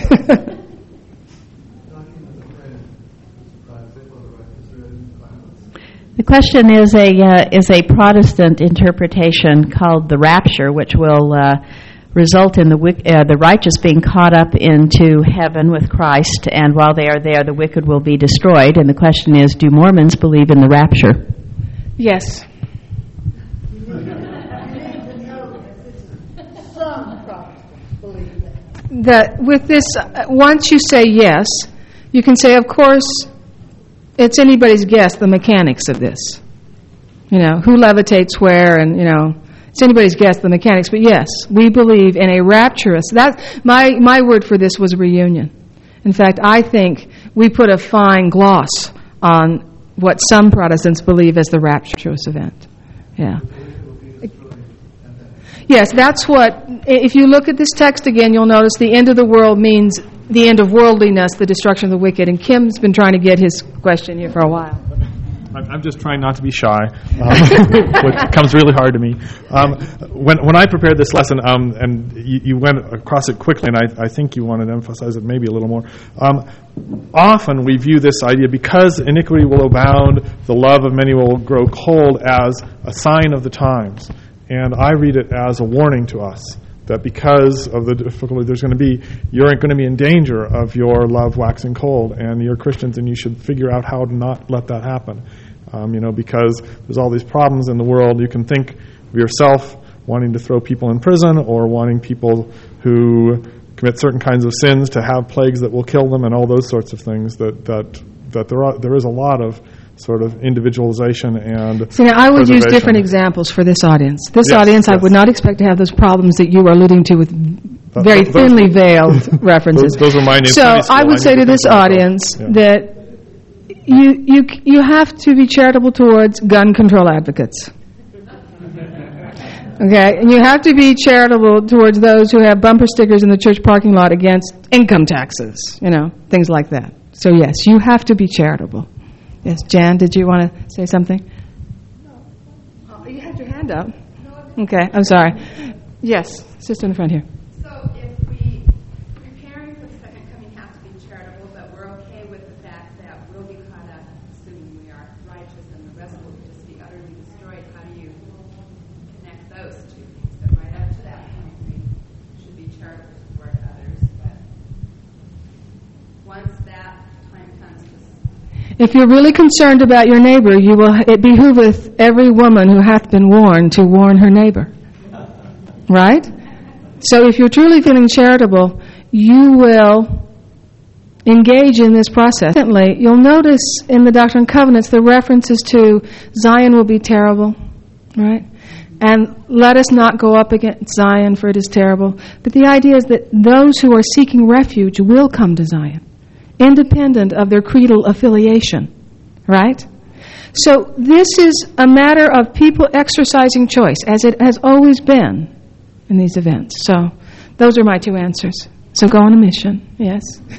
The question is a uh, is a Protestant interpretation called the rapture, which will uh, result in the wick- uh, the righteous being caught up into heaven with Christ, and while they are there, the wicked will be destroyed. And the question is, do Mormons believe in the rapture? Yes. That with this, uh, once you say yes, you can say, of course, it's anybody's guess, the mechanics of this. You know, who levitates where, and, you know, it's anybody's guess, the mechanics. But yes, we believe in a rapturous, that, my, my word for this was reunion. In fact, I think we put a fine gloss on what some Protestants believe as the rapturous event. Yeah. Yes, that's what, if you look at this text again, you'll notice the end of the world means the end of worldliness, the destruction of the wicked. And Kim's been trying to get his question here for a while. I'm just trying not to be shy, um, which comes really hard to me. Um, when when I prepared this lesson, um, and you, you went across it quickly, and I, I think you wanted to emphasize it maybe a little more. Um, often we view this idea, because iniquity will abound, the love of many will grow cold, as a sign of the times. And I read it as a warning to us that because of the difficulty there's going to be, you're going to be in danger of your love waxing cold, and you're Christians, and you should figure out how to not let that happen. Um, you know, because there's all these problems in the world. You can think of yourself wanting to throw people in prison, or wanting people who commit certain kinds of sins to have plagues that will kill them, and all those sorts of things. That that that there are there is a lot of sort of individualization and See, now I would use preservation. different examples for this audience. This Yes, audience, I yes. would not expect to have those problems that you are alluding to with That- very those- thinly veiled references. Those, those were mine in So Sunday school. I would need say to this think about audience Yeah. that you you you have to be charitable towards gun control advocates. Okay, and you have to be charitable towards those who have bumper stickers in the church parking lot against income taxes, you know, things like that. So yes, you have to be charitable. Yes, Jan, did you want to say something? No. Oh, you had your hand up. Okay, I'm sorry. Yes, sister in the front here. So if we, preparing for the second coming has to be charitable, but we're okay with the fact that we'll be caught up, assuming we are righteous, and the rest will just be utterly destroyed, how do you connect those two things? So right up to that point, we should be charitable toward others, but once that time comes to If you're really concerned about your neighbor, you will. It behooveth every woman who hath been warned to warn her neighbor. Right? So if you're truly feeling charitable, you will engage in this process. Secondly, you'll notice in the Doctrine and Covenants the references to Zion will be terrible, right? And let us not go up against Zion, for it is terrible. But the idea is that those who are seeking refuge will come to Zion, independent of their creedal affiliation, right? So this is a matter of people exercising choice, as it has always been in these events. So those are my two answers. So go on a mission. Yes? I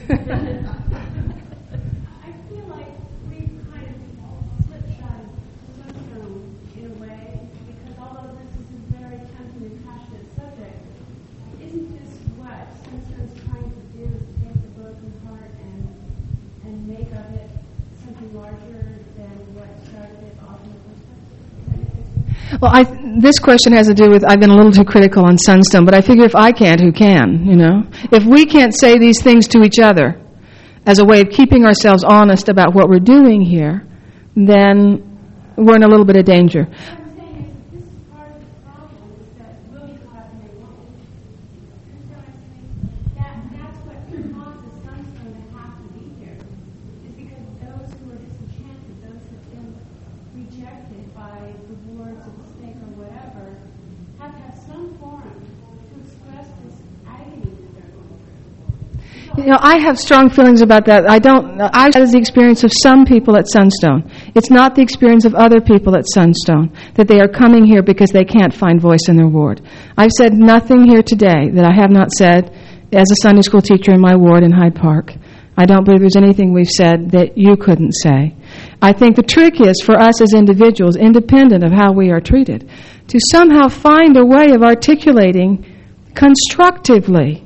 feel like we've kind of slipshod Sunstone in a way, because although this is a very tempting and passionate subject, isn't this what Sunstone's trying to do, is take the broken heart and and make of it something larger than what started it off in the first place? Well, I, this question has to do with, I've been a little too critical on Sunstone, but I figure if I can't, who can, you know? If we can't say these things to each other as a way of keeping ourselves honest about what we're doing here, then we're in a little bit of danger. What I'm saying is that this is part of the problem, is that we'll be caught and they won't. You understand what I'm saying? That, that's what causes Sunstone to have to be here, is because those who are disenchanted, those who have been rejected by the wards of the stake or whatever, have to have some forum to express this agony that they're going through. You know, I have strong feelings about that. I don't, I, that is the experience of some people at Sunstone. It's not the experience of other people at Sunstone, that they are coming here because they can't find voice in their ward. I've said nothing here today that I have not said as a Sunday school teacher in my ward in Hyde Park. I don't believe there's anything we've said that you couldn't say. I think the trick is for us as individuals, independent of how we are treated, to somehow find a way of articulating constructively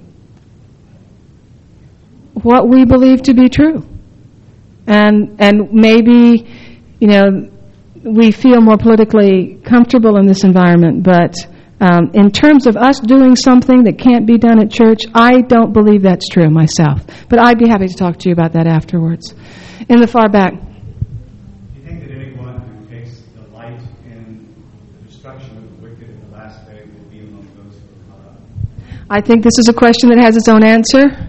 what we believe to be true. And and maybe, you know, we feel more politically comfortable in this environment, but um, in terms of us doing something that can't be done at church, I don't believe that's true myself. But I'd be happy to talk to you about that afterwards. In the far back. Do you think that anyone who takes delight in the destruction of the wicked in the last day will be among those who are caught up? I think this is a question that has its own answer.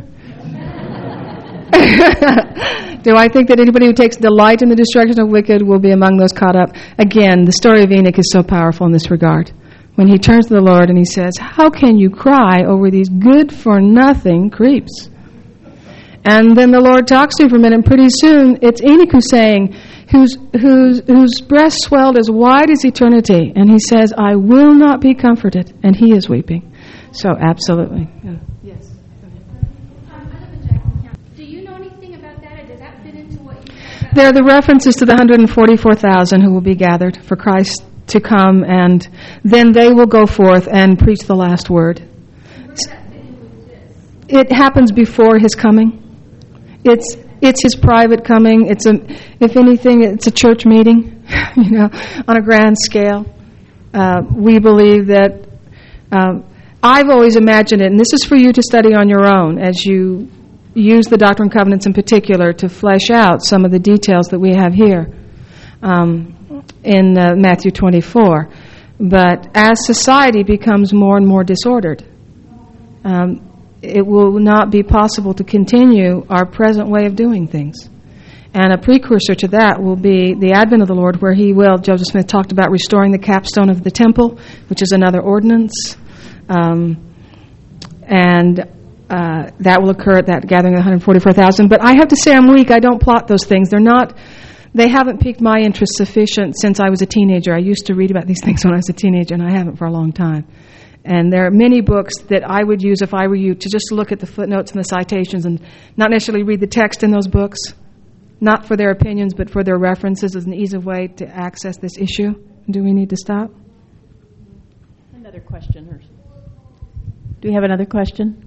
Do I think that anybody who takes delight in the destruction of wicked will be among those caught up? Again, the story of Enoch is so powerful in this regard. When he turns to the Lord and he says, how can you cry over these good-for-nothing creeps? And then the Lord talks to him for a minute, and pretty soon it's Enoch who's saying, whose, whose, whose breast swelled as wide as eternity. And he says, I will not be comforted. And he is weeping. So absolutely. Yeah. Yes. Um, I live in Jackson County. Do you know anything about that, or does that fit into what you said about? There are the references to the one hundred forty-four thousand who will be gathered for Christ to come, and then they will go forth and preach the last word. Where does that fit in with this? It happens before his coming. It's it's his private coming. It's a, if anything, it's a church meeting, you know, on a grand scale. Uh, we believe that um, I've always imagined it, and this is for you to study on your own as you use the Doctrine and Covenants in particular to flesh out some of the details that we have here um, in uh, Matthew twenty-four. But as society becomes more and more disordered, um, it will not be possible to continue our present way of doing things. And a precursor to that will be the advent of the Lord, where He will, Joseph Smith talked about restoring the capstone of the temple, which is another ordinance. Um, and uh, that will occur at that gathering of one hundred forty-four thousand. But I have to say I'm weak. I don't plot those things. They're not, they haven't piqued my interest sufficient since I was a teenager. I used to read about these things when I was a teenager, and I haven't for a long time. And there are many books that I would use if I were you to just look at the footnotes and the citations and not necessarily read the text in those books, not for their opinions, but for their references as an easy way to access this issue. Do we need to stop? Another question. Or do we have another question?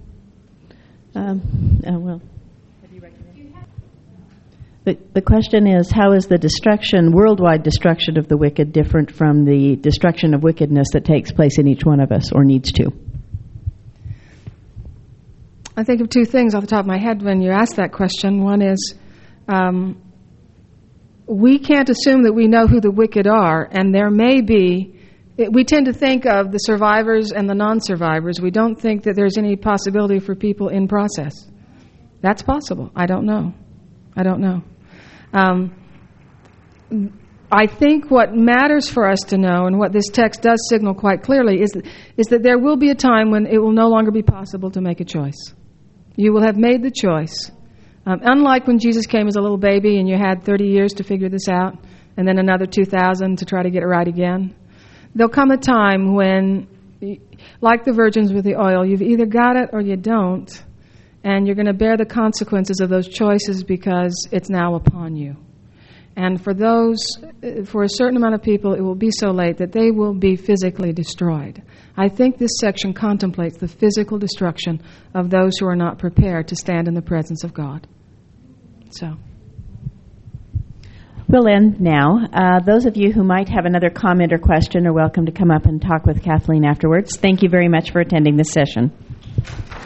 Um, uh, well, have you recognized? The, the question is, how is the destruction, worldwide destruction of the wicked different from the destruction of wickedness that takes place in each one of us, or needs to? I think of two things off the top of my head when you ask that question. One is, um, we can't assume that we know who the wicked are, and there may be, we tend to think of the survivors and the non-survivors. We don't think that there's any possibility for people in process. That's possible. I don't know. I don't know. Um, I think what matters for us to know, and what this text does signal quite clearly, is, is that there will be a time when it will no longer be possible to make a choice. You will have made the choice. Um, unlike when Jesus came as a little baby and you had thirty years to figure this out, and then another two thousand to try to get it right again. There'll come a time when, like the virgins with the oil, you've either got it or you don't, and you're going to bear the consequences of those choices because it's now upon you. And for those, for a certain amount of people, it will be so late that they will be physically destroyed. I think this section contemplates the physical destruction of those who are not prepared to stand in the presence of God. So... We'll end now. Uh, those of you who might have another comment or question are welcome to come up and talk with Kathleen afterwards. Thank you very much for attending this session.